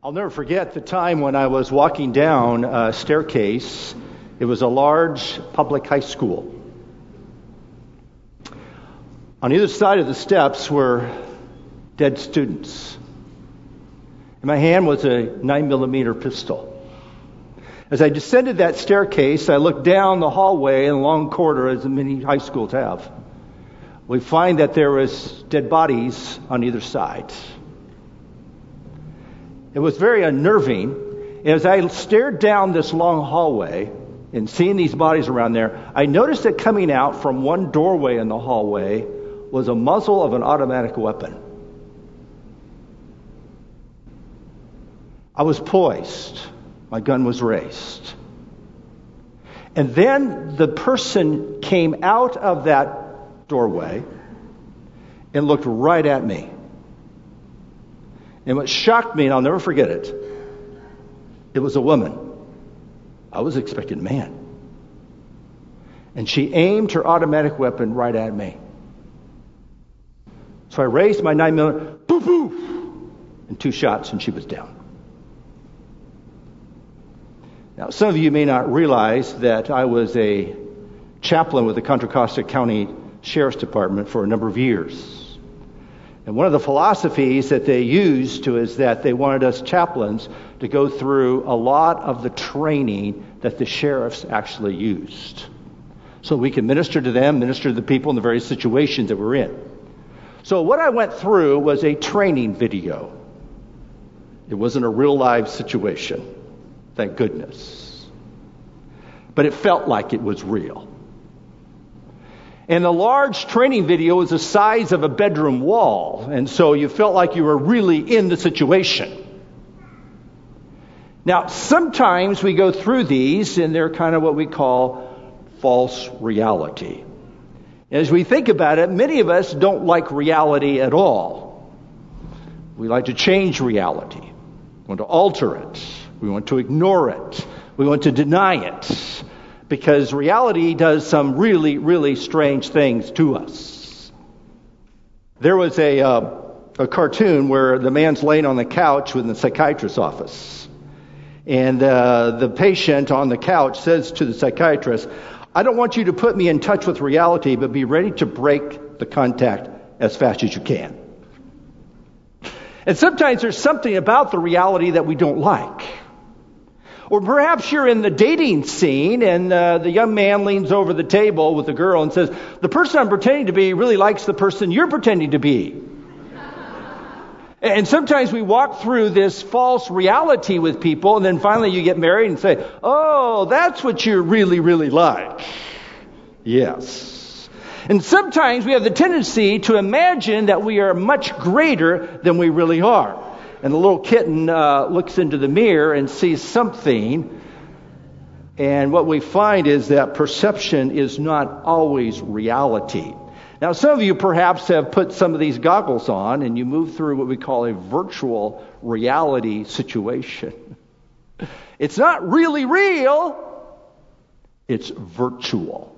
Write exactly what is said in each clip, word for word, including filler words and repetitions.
I'll never forget the time when I was walking down a staircase. It was a large public high school. On either side of the steps were dead students. In my hand was a nine millimeter pistol. As I descended that staircase, I looked down the hallway in a long corridor, as many high schools have. We find that there was dead bodies on either side. It was very unnerving. As I stared down this long hallway and seeing these bodies around there, I noticed that coming out from one doorway in the hallway was a muzzle of an automatic weapon. I was poised. My gun was raised. And then the person came out of that doorway and looked right at me. And what shocked me, and I'll never forget it, it was a woman. I was expecting a man. And she aimed her automatic weapon right at me. So I raised my nine millimeter, boo boo, and two shots, and she was down. Now, some of you may not realize that I was a chaplain with the Contra Costa County Sheriff's Department for a number of years. And one of the philosophies that they used to is that they wanted us chaplains to go through a lot of the training that the sheriffs actually used. So we could minister to them, minister to the people in the various situations that we're in. So what I went through was a training video. It wasn't a real live situation, thank goodness. But it felt like it was real. And the large training video was the size of a bedroom wall. And so you felt like you were really in the situation. Now, sometimes we go through these and they're kind of what we call false reality. As we think about it, many of us don't like reality at all. We like to change reality. We want to alter it. We want to ignore it. We want to deny it. Because reality does some really, really strange things to us. There was a, uh, a cartoon where the man's laying on the couch in the psychiatrist's office. And uh, the patient on the couch says to the psychiatrist, I don't want you to put me in touch with reality, but be ready to break the contact as fast as you can. And sometimes there's something about the reality that we don't like. Or perhaps you're in the dating scene and uh, the young man leans over the table with the girl and says, the person I'm pretending to be really likes the person you're pretending to be. And sometimes we walk through this false reality with people, and then finally you get married and say, oh, that's what you really, really like. Yes. And sometimes we have the tendency to imagine that we are much greater than we really are. And the little kitten uh, looks into the mirror and sees something. And what we find is that perception is not always reality. Now, some of you perhaps have put some of these goggles on and you move through what we call a virtual reality situation. It's not really real. It's virtual.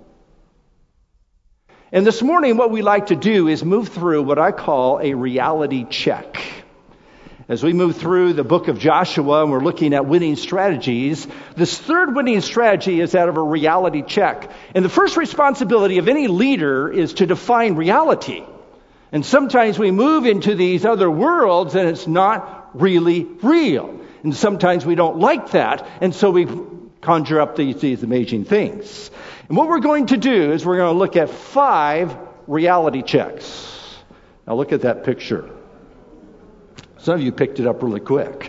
And this morning, what we like to do is move through what I call a reality check. As we move through the book of Joshua and we're looking at winning strategies, this third winning strategy is that of a reality check. And the first responsibility of any leader is to define reality. And sometimes we move into these other worlds and it's not really real. And sometimes we don't like that. And so we conjure up these, these amazing things. And what we're going to do is we're going to look at five reality checks. Now look at that picture. Some of you picked it up really quick.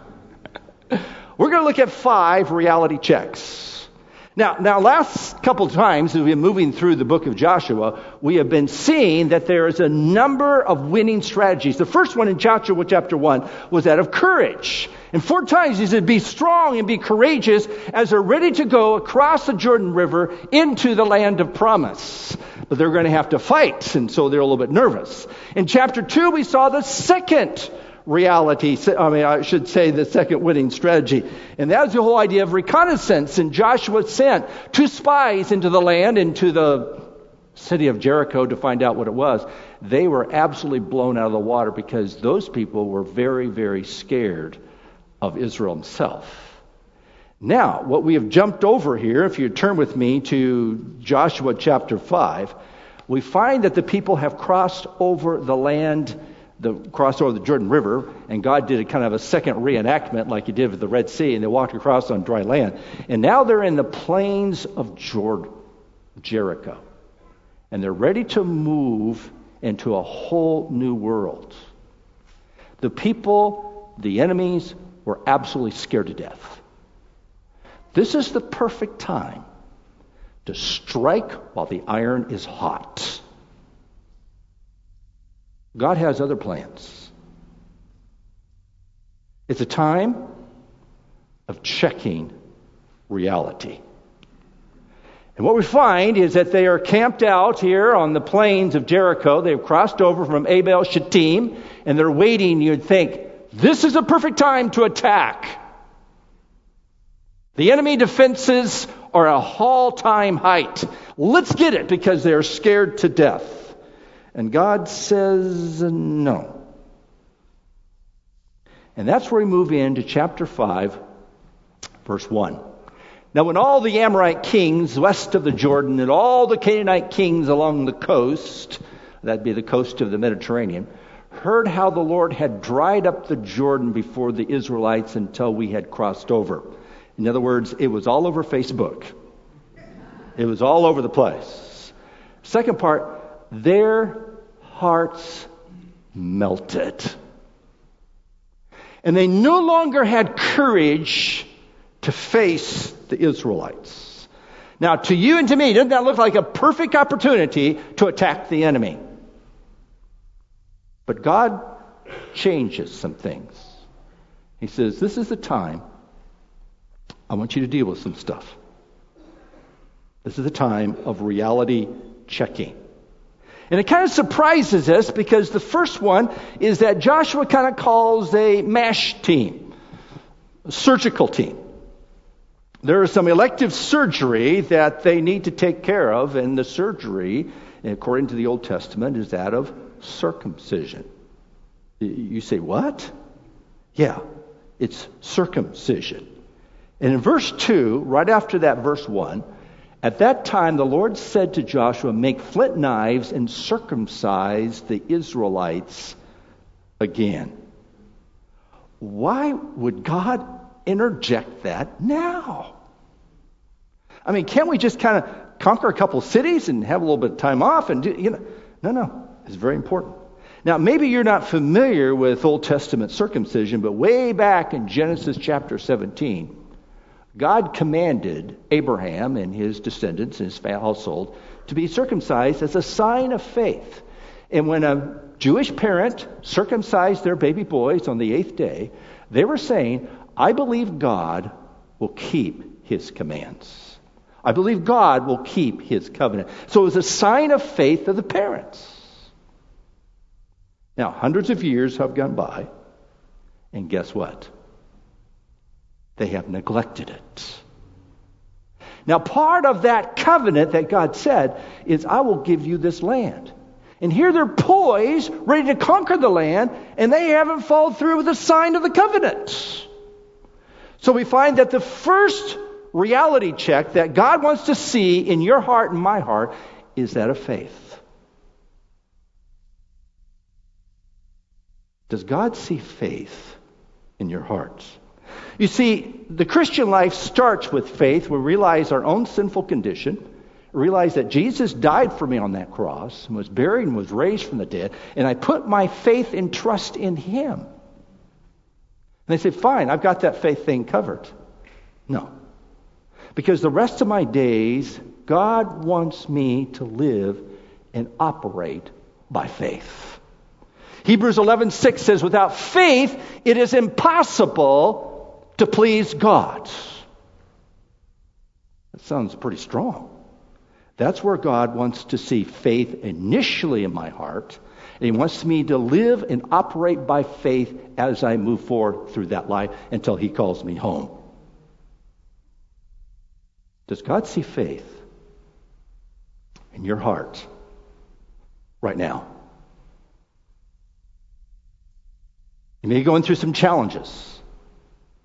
We're going to look at five reality checks. Now, now, last couple of times as we've been moving through the book of Joshua, we have been seeing that there is a number of winning strategies. The first one in Joshua chapter one was that of courage. And four times he said, be strong and be courageous as they're ready to go across the Jordan River into the land of promise. But they're going to have to fight, and so they're a little bit nervous. In chapter two, we saw the second reality, I mean, I should say the second winning strategy. And that was the whole idea of reconnaissance. And Joshua sent two spies into the land, into the city of Jericho to find out what it was. They were absolutely blown out of the water because those people were very, very scared of Israel himself. Now, what we have jumped over here, if you turn with me to Joshua chapter five, we find that the people have crossed over the land, the crossed over the Jordan River, and God did a kind of a second reenactment like he did with the Red Sea, and they walked across on dry land. And now they're in the plains of Jordan, Jericho. And they're ready to move into a whole new world. The people, the enemies, were absolutely scared to death. This is the perfect time to strike while the iron is hot. God has other plans. It's a time of checking reality. And what we find is that they are camped out here on the plains of Jericho. They've crossed over from Abel Shittim, and they're waiting. You'd think, this is a perfect time to attack. The enemy defenses are a all-time height. Let's get it, because they're scared to death. And God says no. And that's where we move into chapter five, verse one. Now, when all the Amorite kings west of the Jordan and all the Canaanite kings along the coast, that'd be the coast of the Mediterranean, heard how the Lord had dried up the Jordan before the Israelites until we had crossed over. In other words, it was all over Facebook. It was all over the place. Second part, their hearts melted. And they no longer had courage to face the Israelites. Now, to you and to me, doesn't that look like a perfect opportunity to attack the enemy? But God changes some things. He says, this is the time I want you to deal with some stuff. This is the time of reality checking. And it kind of surprises us because the first one is that Joshua kind of calls a MASH team, a surgical team. There is some elective surgery that they need to take care of, and the surgery, according to the Old Testament, is that of circumcision. You say, what? Yeah, it's circumcision. And in verse two, right after that verse one, at that time the Lord said to Joshua, make flint knives and circumcise the Israelites again. Why would God interject that now? I mean, can't we just kind of conquer a couple cities and have a little bit of time off and do, you know? No, no, it's very important. Now, maybe you're not familiar with Old Testament circumcision, but way back in Genesis chapter seventeen, God commanded Abraham and his descendants and his household to be circumcised as a sign of faith. And when a Jewish parent circumcised their baby boys on the eighth day, they were saying, I believe God will keep his commands. I believe God will keep his covenant. So it was a sign of faith of the parents. Now, hundreds of years have gone by, and guess what? They have neglected it. Now, part of that covenant that God said is, I will give you this land. And here they're poised, ready to conquer the land, and they haven't followed through with the sign of the covenant. So we find that the first reality check that God wants to see in your heart and my heart is that of faith. Does God see faith in your hearts? You see, the Christian life starts with faith. We realize our own sinful condition, realize that Jesus died for me on that cross, and was buried and was raised from the dead, and I put my faith and trust in him. And they say, fine, I've got that faith thing covered. No. Because the rest of my days, God wants me to live and operate by faith. Hebrews eleven six says, without faith, it is impossible to please God. That sounds pretty strong. That's where God wants to see faith initially in my heart. And he wants me to live and operate by faith as I move forward through that life until he calls me home. Does God see faith in your heart right now? You may be going through some challenges.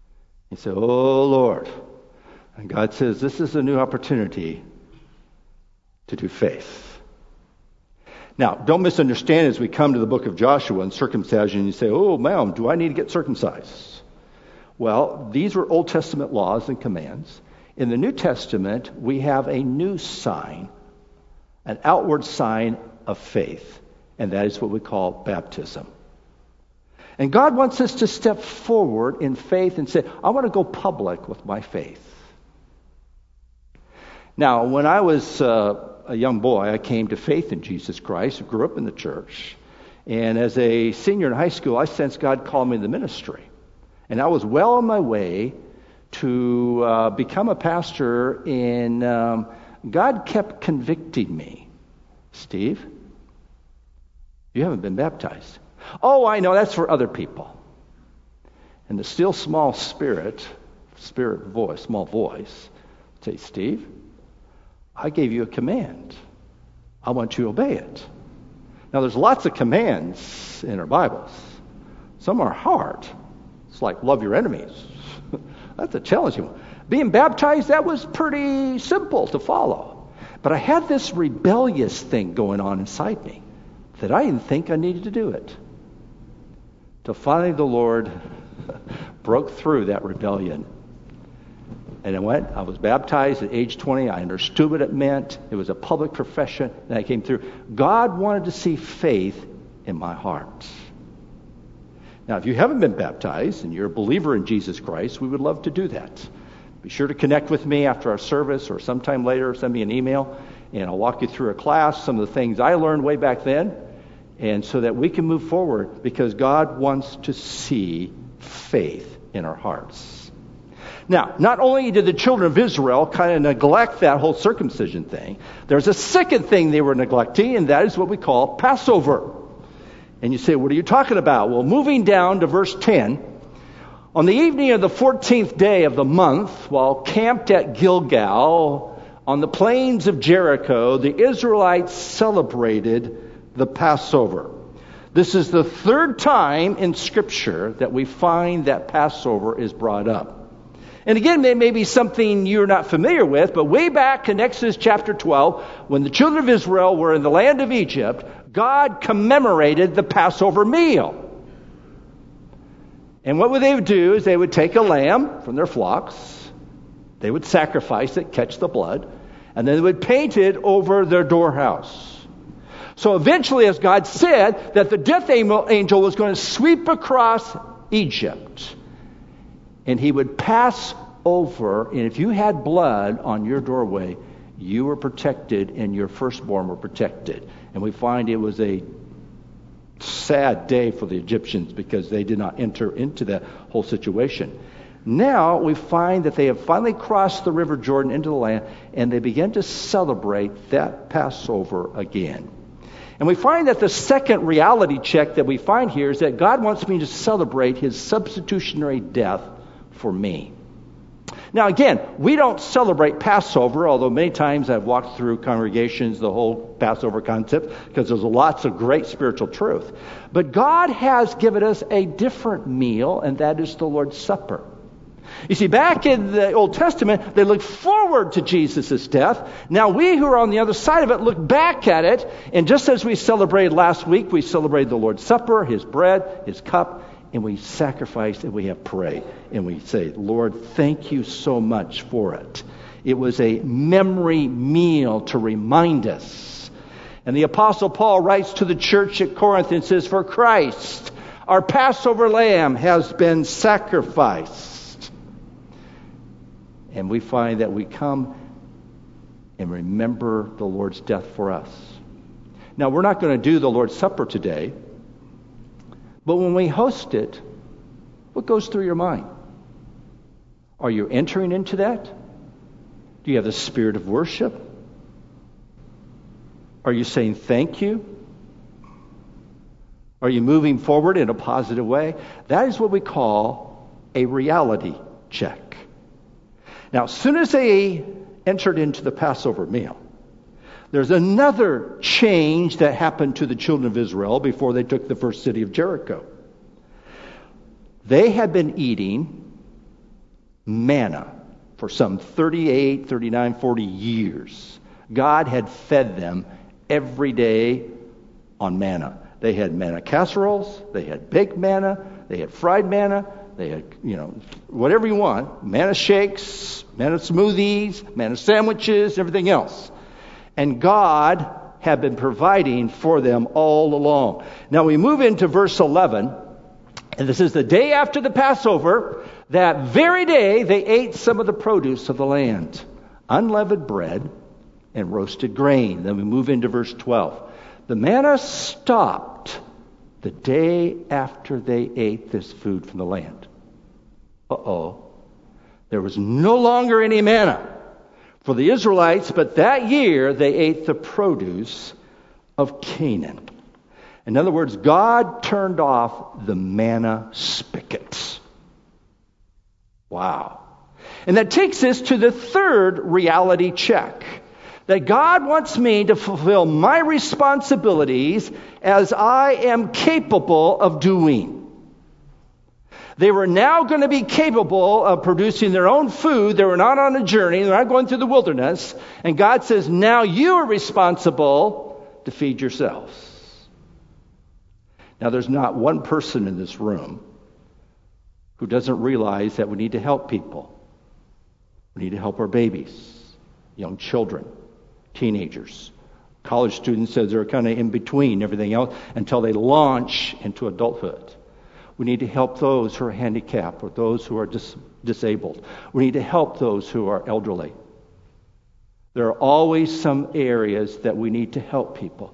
You say, oh, Lord. And God says, this is a new opportunity to do faith. Now, don't misunderstand as we come to the book of Joshua and circumcision, and you say, oh, ma'am, do I need to get circumcised? Well, these were Old Testament laws and commands. In the New Testament, we have a new sign, an outward sign of faith, and that is what we call baptism. And God wants us to step forward in faith and say, I want to go public with my faith. Now, when I was uh, a young boy, I came to faith in Jesus Christ, grew up in the church. And as a senior in high school, I sensed God called me to the ministry. And I was well on my way to uh, become a pastor, and um, God kept convicting me. Steve, you haven't been baptized. Oh, I know, that's for other people. And the still small spirit, spirit voice, small voice, say, Steve, I gave you a command. I want you to obey it. Now, there's lots of commands in our Bibles. Some are hard. It's like love your enemies. That's a challenging one. Being baptized, that was pretty simple to follow. But I had this rebellious thing going on inside me that I didn't think I needed to do it. Till finally the Lord broke through that rebellion. And I went, I was baptized at age twenty. I understood what it meant. It was a public profession, and I came through. God wanted to see faith in my heart. Now, if you haven't been baptized and you're a believer in Jesus Christ, we would love to do that. Be sure to connect with me after our service or sometime later. Send me an email, and I'll walk you through a class, some of the things I learned way back then, and so that we can move forward because God wants to see faith in our hearts. Now, not only did the children of Israel kind of neglect that whole circumcision thing, there's a second thing they were neglecting, and that is what we call Passover. And you say, what are you talking about? Well, moving down to verse ten, on the evening of the fourteenth day of the month, while camped at Gilgal on the plains of Jericho, the Israelites celebrated the Passover. This is the third time in Scripture that we find that Passover is brought up. And again, it may be something you're not familiar with, but way back in Exodus chapter twelve, when the children of Israel were in the land of Egypt, God commemorated the Passover meal. And what would they do is they would take a lamb from their flocks, they would sacrifice it, catch the blood, and then they would paint it over their doorhouse. So eventually, as God said, that the death angel was going to sweep across Egypt. And he would pass over, and if you had blood on your doorway, you were protected and your firstborn were protected. And we find it was a sad day for the Egyptians because they did not enter into that whole situation. Now we find that they have finally crossed the River Jordan into the land, and they begin to celebrate that Passover again. And we find that the second reality check that we find here is that God wants me to celebrate his substitutionary death for me. Now again, we don't celebrate Passover, although many times I've walked through congregations the whole Passover concept because there's lots of great spiritual truth. But God has given us a different meal, and that is the Lord's Supper. You see, back in the Old Testament, they looked forward to Jesus' death. Now we who are on the other side of it look back at it, and just as we celebrated last week, we celebrated the Lord's Supper, his bread, his cup, and we sacrifice and we have prayed. And we say, Lord, thank you so much for it. It was a memory meal to remind us. And the Apostle Paul writes to the church at Corinth and says, for Christ, our Passover lamb, has been sacrificed. And we find that we come and remember the Lord's death for us. Now, we're not going to do the Lord's Supper today. But when we host it, what goes through your mind? Are you entering into that? Do you have the spirit of worship? Are you saying thank you? Are you moving forward in a positive way? That is what we call a reality check. Now, as soon as they entered into the Passover meal, there's another change that happened to the children of Israel before they took the first city of Jericho. They had been eating manna for some thirty-eight, thirty-nine, forty years. God had fed them every day on manna. They had manna casseroles, they had baked manna, they had fried manna, they had, you know, whatever you want, manna shakes, manna smoothies, manna sandwiches, everything else. And God had been providing for them all along. Now we move into verse eleven, and this is the day after the Passover. That very day they ate some of the produce of the land, unleavened bread and roasted grain. Then we move into verse twelve. The manna stopped the day after they ate this food from the land. Uh-oh. There was no longer any manna for the Israelites, but that year they ate the produce of Canaan. In other words, God turned off the manna spigot. Wow. And that takes us to the third reality check. That God wants me to fulfill my responsibilities as I am capable of doing. They were now going to be capable of producing their own food. They were not on a journey. They're not going through the wilderness. And God says, now you are responsible to feed yourselves. Now, there's not one person in this room who doesn't realize that we need to help people. We need to help our babies, young children, teenagers. College students says they're kind of in between everything else until they launch into adulthood. We need to help those who are handicapped or those who are dis- disabled. We need to help those who are elderly. There are always some areas that we need to help people.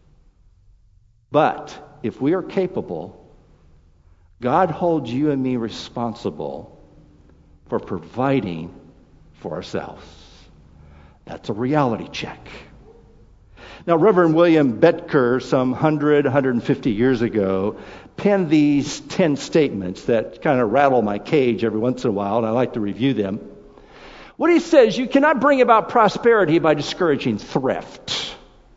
But if we are capable, God holds you and me responsible for providing for ourselves. That's a reality check. Now, Reverend William Betker, some one hundred, one hundred fifty years ago, penned these ten statements that kind of rattle my cage every once in a while, and I like to review them. What he says, you cannot bring about prosperity by discouraging thrift.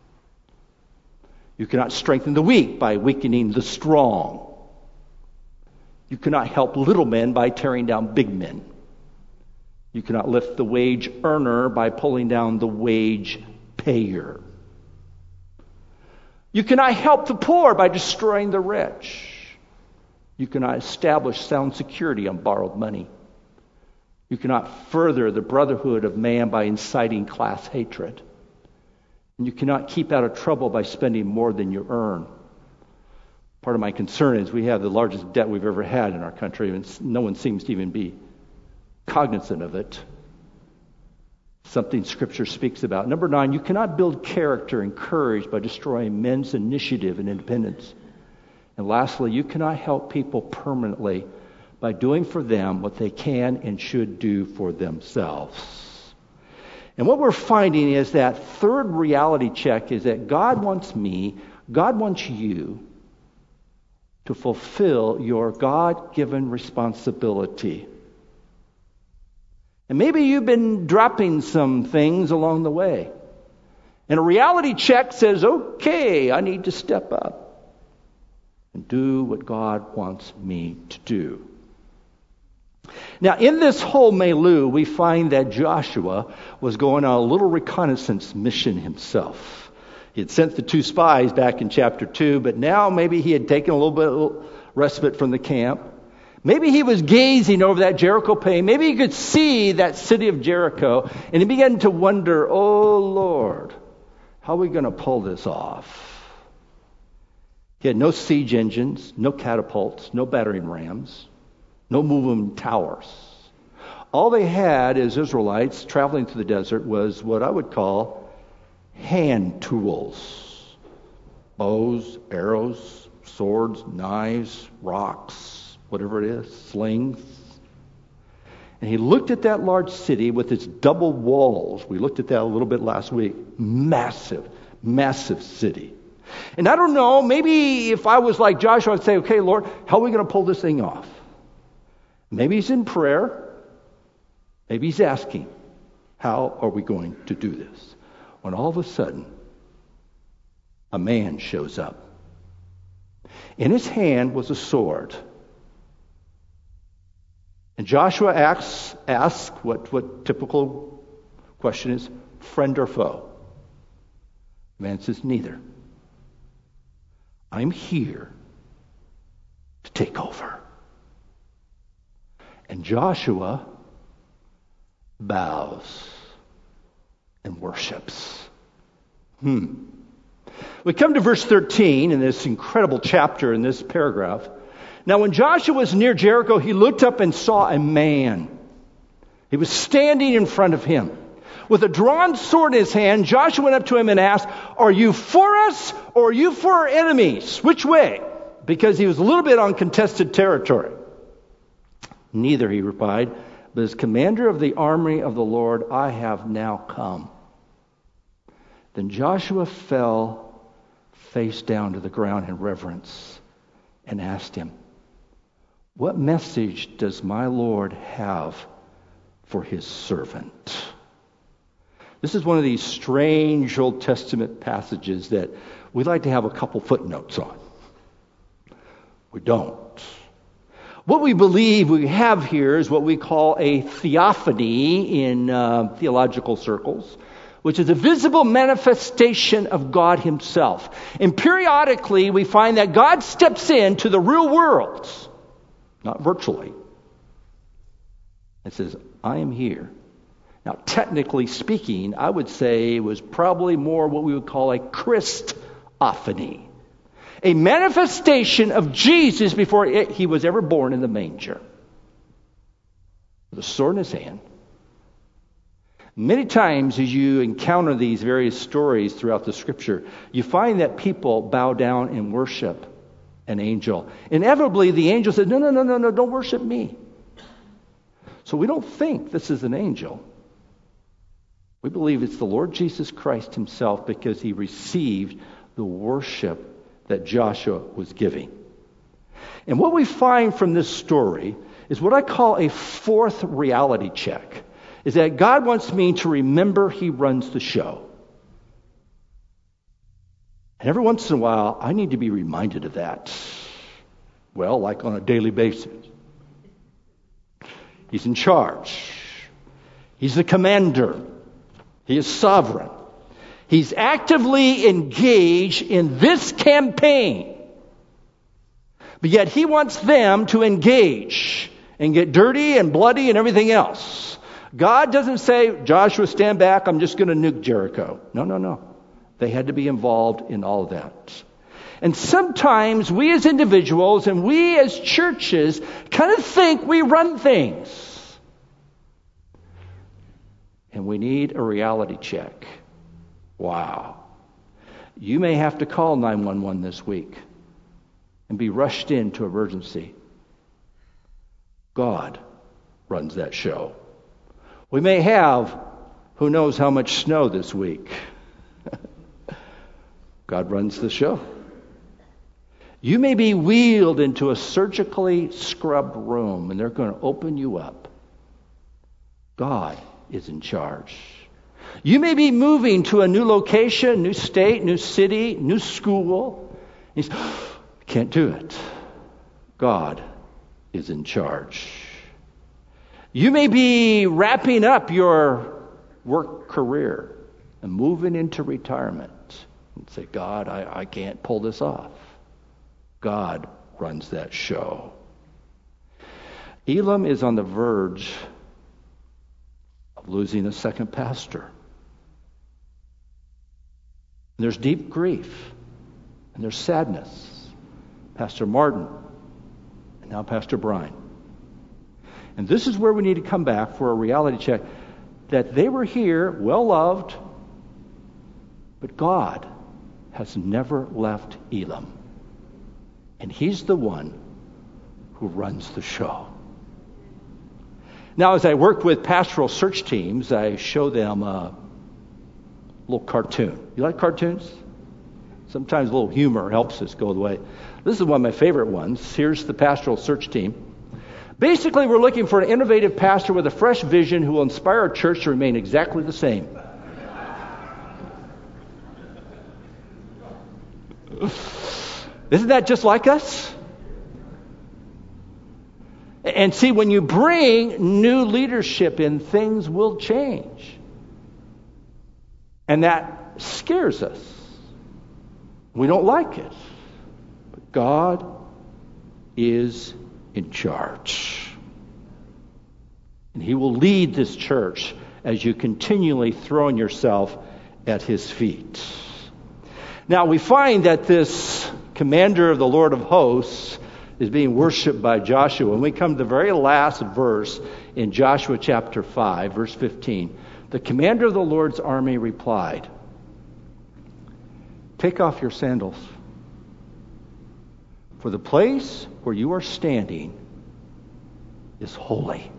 You cannot strengthen the weak by weakening the strong. You cannot help little men by tearing down big men. You cannot lift the wage earner by pulling down the wage payer. You cannot help the poor by destroying the rich. You cannot establish sound security on borrowed money. You cannot further the brotherhood of man by inciting class hatred. And you cannot keep out of trouble by spending more than you earn. Part of my concern is we have the largest debt we've ever had in our country, and no one seems to even be cognizant of it. Something Scripture speaks about. Number nine, you cannot build character and courage by destroying men's initiative and independence. And lastly, you cannot help people permanently by doing for them what they can and should do for themselves. And what we're finding is that third reality check is that God wants me, God wants you to fulfill your God-given responsibility. And maybe you've been dropping some things along the way. And a reality check says, okay, I need to step up and do what God wants me to do. Now, in this whole milieu, we find that Joshua was going on a little reconnaissance mission himself. He had sent the two spies back in chapter two, but now maybe he had taken a little bit of respite from the camp. Maybe he was gazing over that Jericho plain. Maybe he could see that city of Jericho, and he began to wonder, oh Lord, how are we going to pull this off? He had no siege engines, no catapults, no battering rams, no moving towers. All they had as Israelites traveling through the desert was what I would call hand tools. Bows, arrows, swords, knives, rocks, whatever it is, slings. And he looked at that large city with its double walls. We looked at that a little bit last week. Massive, massive city. And I don't know, maybe if I was like Joshua, I'd say, okay, Lord, how are we going to pull this thing off? Maybe he's in prayer. Maybe he's asking, how are we going to do this? When all of a sudden, a man shows up. In his hand was a sword. And And Joshua asks, asks what, what typical question is, friend or foe? The man says, neither. I'm here to take over. And Joshua bows and worships. Hmm. We come to verse thirteen in this incredible chapter in this paragraph. Now when Joshua was near Jericho, he looked up and saw a man. He was standing in front of him. With a drawn sword in his hand, Joshua went up to him and asked, are you for us or are you for our enemies? Which way? Because he was a little bit on contested territory. Neither, he replied, but as commander of the army of the Lord, I have now come. Then Joshua fell face down to the ground in reverence and asked him, what message does my Lord have for his servant? This is one of these strange Old Testament passages that we like to have a couple footnotes on. We don't. What we believe we have here is what we call a theophany in uh, theological circles, which is a visible manifestation of God himself. And periodically we find that God steps into the real world, not virtually, and says, I am here. Now, technically speaking, I would say it was probably more what we would call a Christophany, a manifestation of Jesus before it, he was ever born in the manger, with a sword in his hand. Many times as you encounter these various stories throughout the Scripture, you find that people bow down and worship an angel. Inevitably, the angel says, no, no, no, no, no, don't worship me. So we don't think this is an angel. We believe it's the Lord Jesus Christ himself because he received the worship that Joshua was giving. And what we find from this story is what I call a fourth reality check, is that God wants me to remember he runs the show. And every once in a while, I need to be reminded of that. Well, like on a daily basis. He's in charge. He's the commander. He is sovereign. He's actively engaged in this campaign. But yet he wants them to engage and get dirty and bloody and everything else. God doesn't say, Joshua, stand back, I'm just going to nuke Jericho. No, no, no. They had to be involved in all of that. And sometimes we as individuals and we as churches kind of think we run things. And we need a reality check. Wow. You may have to call nine one one this week and be rushed into emergency. God runs that show. We may have who knows how much snow this week. God runs the show. You may be wheeled into a surgically scrubbed room and they're going to open you up. God is in charge. You may be moving to a new location, new state, new city, new school. He's, can't do it. God is in charge. You may be wrapping up your work career and moving into retirement and say, God, I, I can't pull this off. God runs that show. Elam is on the verge of losing a second pastor. And there's deep grief and there's sadness. Pastor Martin and now Pastor Brian. And this is where we need to come back for a reality check that they were here, well loved, but God has never left Elam. And he's the one who runs the show. Now, as I work with pastoral search teams, I show them a little cartoon. You like cartoons? Sometimes a little humor helps us go the way. This is one of my favorite ones. Here's the pastoral search team. Basically, we're looking for an innovative pastor with a fresh vision who will inspire our church to remain exactly the same. Isn't that just like us? And see, when you bring new leadership in, things will change. And that scares us. We don't like it. But God is in charge. And He will lead this church as you continually throwing yourself at His feet. Now, we find that this commander of the Lord of hosts is being worshipped by Joshua. And we come to the very last verse in Joshua chapter five, verse fifteen. The commander of the Lord's army replied, "Take off your sandals, for the place where you are standing is holy."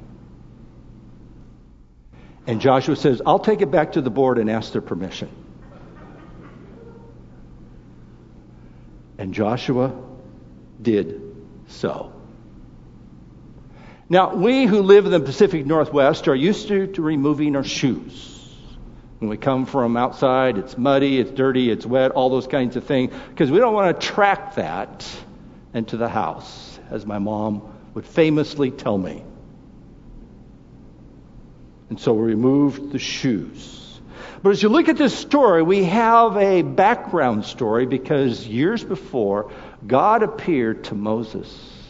And Joshua says, "I'll take it back to the board and ask their permission." And Joshua did so. Now, we who live in the Pacific Northwest are used to, to removing our shoes. When we come from outside, it's muddy, it's dirty, it's wet, all those kinds of things, because we don't want to track that into the house, as my mom would famously tell me. And so we removed the shoes. But as you look at this story, we have a background story, because years before, God appeared to Moses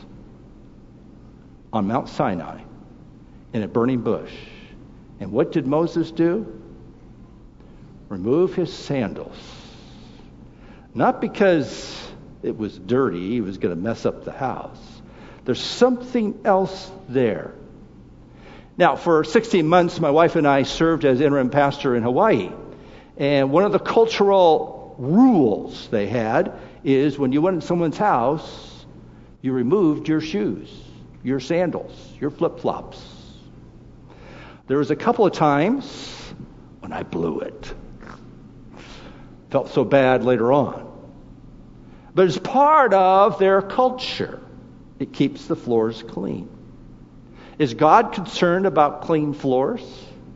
on Mount Sinai in a burning bush. And what did Moses do? Remove his sandals. Not because it was dirty, he was going to mess up the house. There's something else there. Now, for sixteen months, my wife and I served as interim pastor in Hawaii. And one of the cultural rules they had is when you went in someone's house, you removed your shoes, your sandals, your flip-flops. There was a couple of times when I blew it. Felt so bad later on. But it's part of their culture. It keeps the floors clean. Is God concerned about clean floors?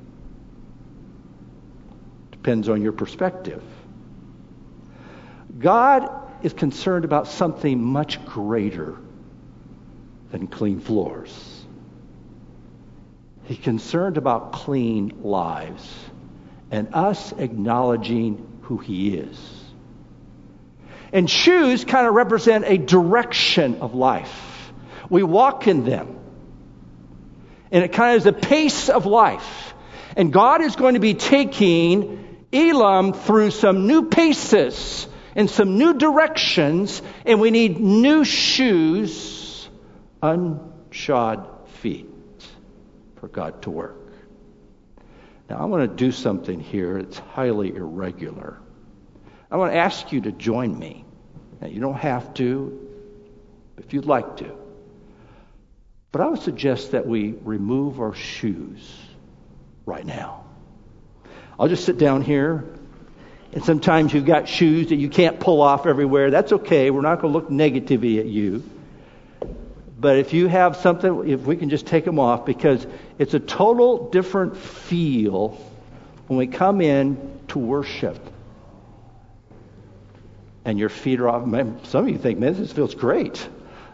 Depends on your perspective. God is concerned about something much greater than clean floors. He's concerned about clean lives and us acknowledging who He is. And shoes kind of represent a direction of life. We walk in them. And it kind of is the pace of life. And God is going to be taking Elam through some new paces and some new directions. And we need new shoes, unshod feet for God to work. Now, I want to do something here that's highly irregular. I want to ask you to join me. Now, you don't have to, if you'd like to. But I would suggest that we remove our shoes right now. I'll just sit down here. And sometimes you've got shoes that you can't pull off everywhere. That's okay. We're not going to look negatively at you. But if you have something, if we can just take them off, because it's a total different feel when we come in to worship. And your feet are off. Some of you think, man, this feels great.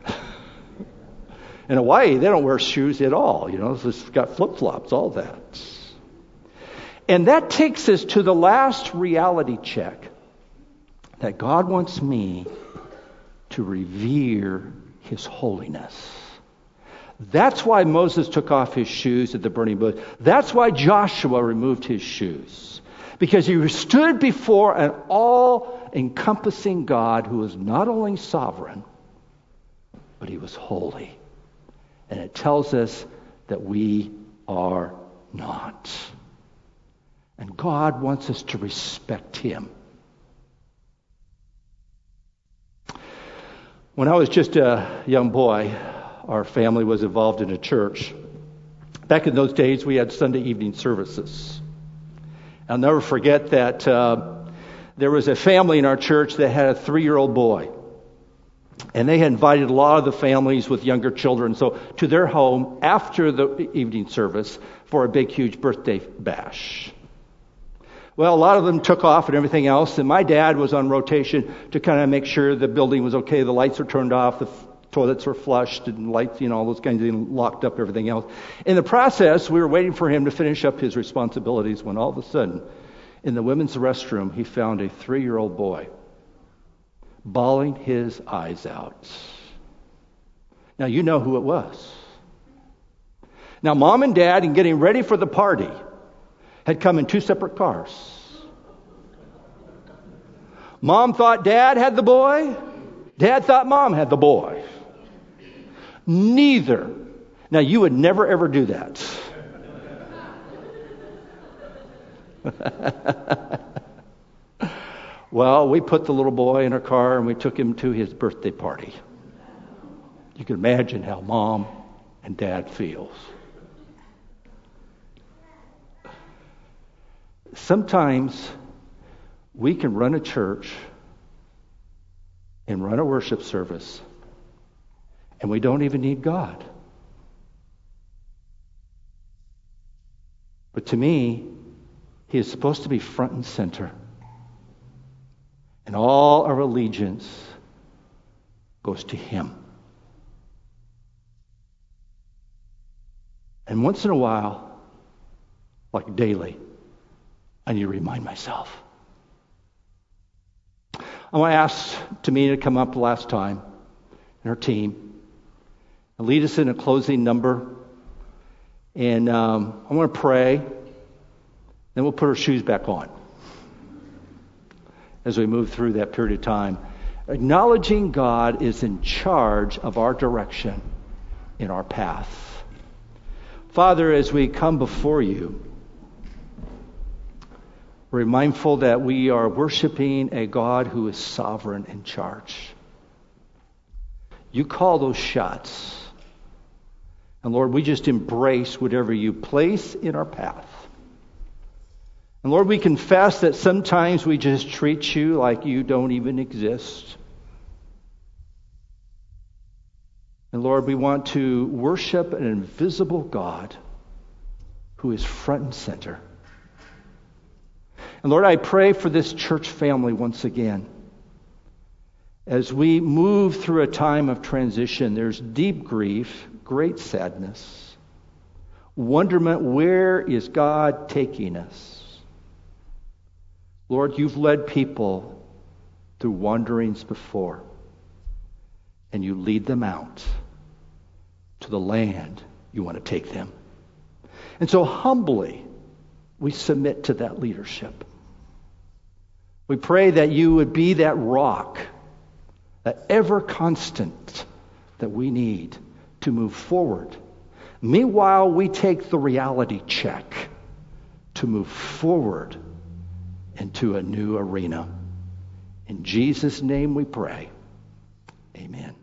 In Hawaii, they don't wear shoes at all. You know, it's just got flip-flops, all that. And that takes us to the last reality check, that God wants me to revere His holiness. That's why Moses took off his shoes at the burning bush. That's why Joshua removed his shoes. Because he stood before an all-encompassing God who was not only sovereign, but He was holy. And it tells us that we are not. And God wants us to respect Him. When I was just a young boy, our family was involved in a church. Back in those days, we had Sunday evening services. I'll never forget that uh, there was a family in our church that had a three-year-old boy. And they had invited a lot of the families with younger children so to their home after the evening service for a big, huge birthday bash. Well, a lot of them took off and everything else, and my dad was on rotation to kind of make sure the building was okay, the lights were turned off, the Toilets were flushed and lights, you know, all those kinds of things, locked up, everything else. In the process, we were waiting for him to finish up his responsibilities when all of a sudden, in the women's restroom, he found a three-year-old boy bawling his eyes out. Now, you know who it was. Now, mom and dad, in getting ready for the party, had come in two separate cars. Mom thought dad had the boy. Dad thought mom had the boy. Neither. Now, you would never, ever do that. Well, we put the little boy in a car and we took him to his birthday party. You can imagine how mom and dad feels. Sometimes we can run a church and run a worship service and we don't even need God. But to me, He is supposed to be front and center. And all our allegiance goes to Him. And once in a while, like daily, I need to remind myself. I want to ask Tamina to come up last time and her team and lead us in a closing number. And um, I want to pray. Then we'll put our shoes back on as we move through that period of time. Acknowledging God is in charge of our direction in our path. Father, as we come before you, we're mindful that we are worshiping a God who is sovereign in charge. You call those shots. And Lord, we just embrace whatever you place in our path. And Lord, we confess that sometimes we just treat you like you don't even exist. And Lord, we want to worship an invisible God who is front and center. And Lord, I pray for this church family once again. As we move through a time of transition, there's deep grief, great sadness, wonderment, where is God taking us? Lord, you've led people through wanderings before, and you lead them out to the land you want to take them. And so humbly, we submit to that leadership. We pray that you would be that rock, that ever constant that we need to move forward. Meanwhile, we take the reality check to move forward into a new arena. In Jesus' name we pray. Amen.